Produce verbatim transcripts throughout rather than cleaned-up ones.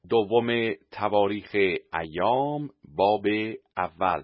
دوم تواریخ ایام باب اول.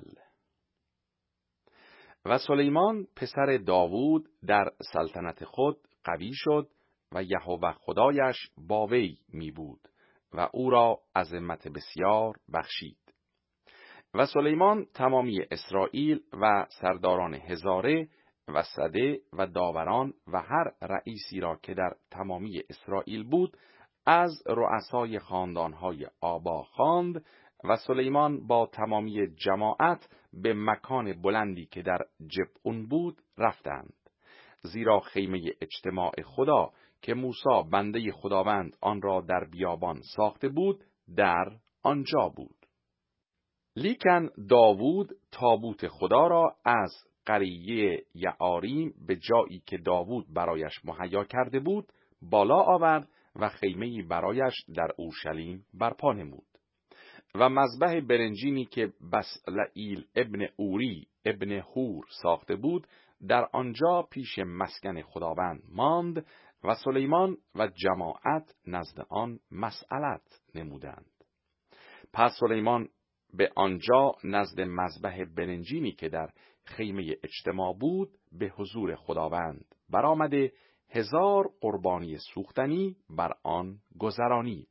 و سلیمان پسر داوود در سلطنت خود قوی شد و یهوه خدایش با وی می بود و او را عظمت بسیار بخشید. و سلیمان تمامی اسرائیل و سرداران هزاره و سده و داوران و هر رئیسی را که در تمامی اسرائیل بود از رؤسای خاندانهای آبا خواند و سلیمان با تمامی جماعت به مکان بلندی که در جبعون بود رفتند، زیرا خیمه اجتماع خدا که موسی بنده خداوند آن را در بیابان ساخته بود در آنجا بود. لیکن داوود تابوت خدا را از قریه یعاریم به جایی که داوود برایش مهیا کرده بود بالا آورد و خیمه‌ای برایش در اورشلیم برپا نمود. و مذبح برنجینی که بسلئیل ابن اوری ابن هور ساخته بود در آنجا پیش مسکن خداوند ماند و سلیمان و جماعت نزد آن مسئلت نمودند. پس سلیمان به آنجا نزد مذبح برنجینی که در خیمه اجتماع بود به حضور خداوند برآمده هزار قربانی سوختنی بر آن گذرانید.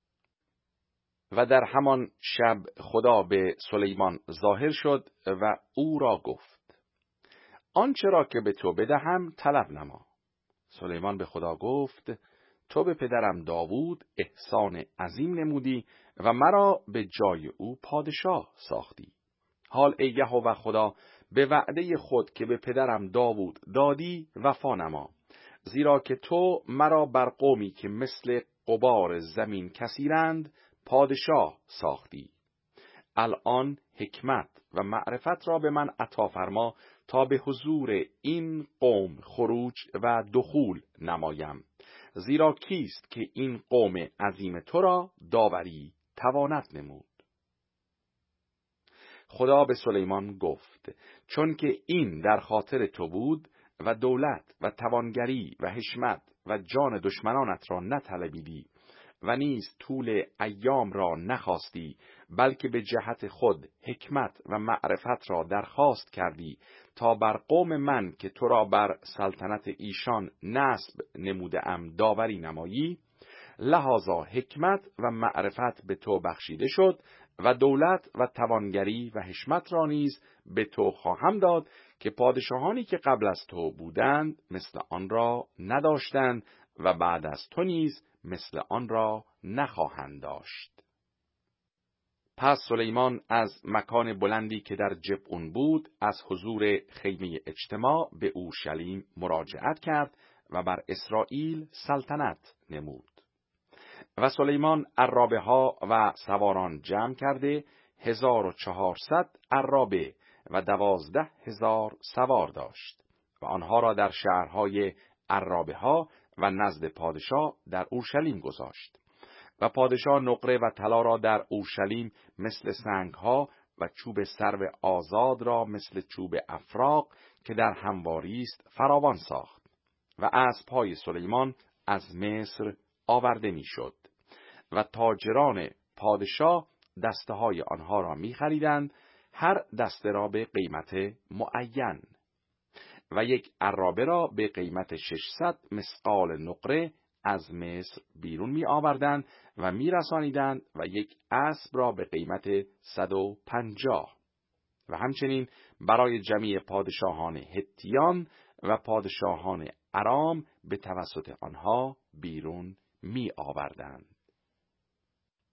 و در همان شب خدا به سلیمان ظاهر شد و او را گفت: آنچه را که به تو بدهم طلب نما. سلیمان به خدا گفت: تو به پدرم داوود احسان عظیم نمودی و مرا به جای او پادشاه ساختی. حال ای یهوه خدا، به وعده خود که به پدرم داوود دادی وفا نما، زیرا که تو مرا بر قومی که مثل غبار زمین کثیرند پادشاه ساختی. الان حکمت و معرفت را به من عطا فرما تا به حضور این قوم خروج و دخول نمایم، زیرا کیست که این قوم عظیم تو را داوری تواند نمود؟ خدا به سلیمان گفت: چون که این در خاطر تو بود و دولت و توانگری و حشمت و جان دشمنانت را نطلبیدی و نیز طول ایام را نخواستی، بلکه به جهت خود حکمت و معرفت را درخواست کردی تا بر قوم من که تو را بر سلطنت ایشان نصب نموده ام داوری نمایی، لحاظا حکمت و معرفت به تو بخشیده شد و دولت و توانگری و حشمت را نیز به تو خواهم داد که پادشاهانی که قبل از تو بودند مثل آن را نداشتند و بعد از تو نیز مثل آن را نخواهند داشت. پس سلیمان از مکان بلندی که در جبعون بود از حضور خیمه اجتماع به اورشلیم مراجعت کرد و بر اسرائیل سلطنت نمود. و سلیمان عرابه ها و سواران جمع کرده هزار و چهارصد عرابه و دوازده هزار سوار داشت و آنها را در شهرهای عرابه ها و نزد پادشاه در اورشلیم گذاشت. و پادشاه نقره و طلا را در اورشلیم مثل سنگ ها و چوب سرو آزاد را مثل چوب افراق که در همواری است فراوان ساخت. و اسب‌های سلیمان از مصر آورده میشد و تاجران پادشاه دسته های آنها را می خریدند، هر دسته را به قیمت معین. و یک عرابه را به قیمت ششصد مثقال نقره از مصر بیرون می آوردند و می رسانیدند و یک اسب را به قیمت صد و پنجاه. و همچنین برای جمیع پادشاهان هتیان و پادشاهان ارام به توسط آنها بیرون می آوردند.